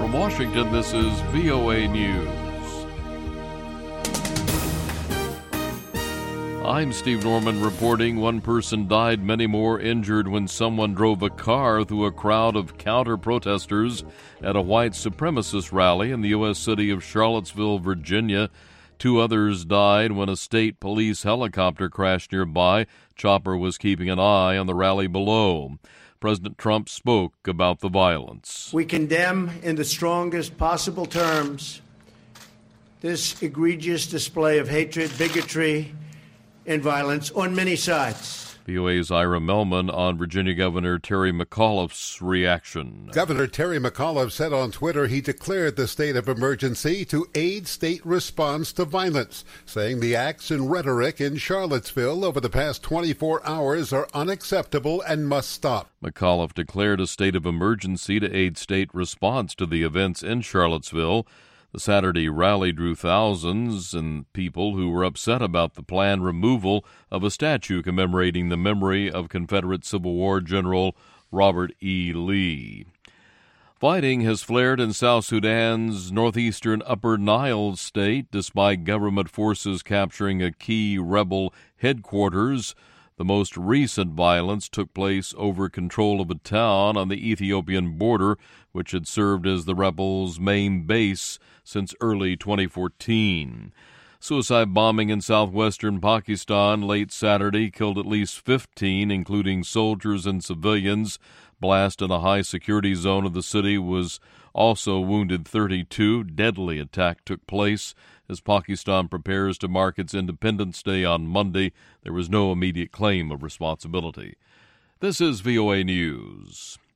From Washington, this is VOA News. I'm Steve Norman reporting. One person died, many more injured when someone drove a car through a crowd of counter-protesters at a white supremacist rally in the U.S. city of Charlottesville, Virginia. 2 others died when a state police helicopter crashed nearby. Chopper was keeping an eye on the rally below. President Trump spoke about the violence. We condemn in the strongest possible terms this egregious display of hatred, bigotry, and violence on many sides. VOA's Ira Melman on Virginia Governor Terry McAuliffe's reaction. Governor Terry McAuliffe said on Twitter he declared the state of emergency to aid state response to violence, saying the acts and rhetoric in Charlottesville over the past 24 hours are unacceptable and must stop. McAuliffe declared a state of emergency to aid state response to the events in Charlottesville. The Saturday rally drew thousands and people who were upset about the planned removal of a statue commemorating the memory of Confederate Civil War General Robert E. Lee. Fighting has flared in South Sudan's northeastern Upper Nile state, despite government forces capturing a key rebel headquarters. The most recent violence took place over control of a town on the Ethiopian border, which had served as the rebels' main base since early 2014. Suicide bombing in southwestern Pakistan late Saturday killed at least 15, including soldiers and civilians. Blast in a high-security zone of the city was also wounded 32. Deadly attack took place as Pakistan prepares to mark its Independence Day on Monday. There was no immediate claim of responsibility. This is VOA News.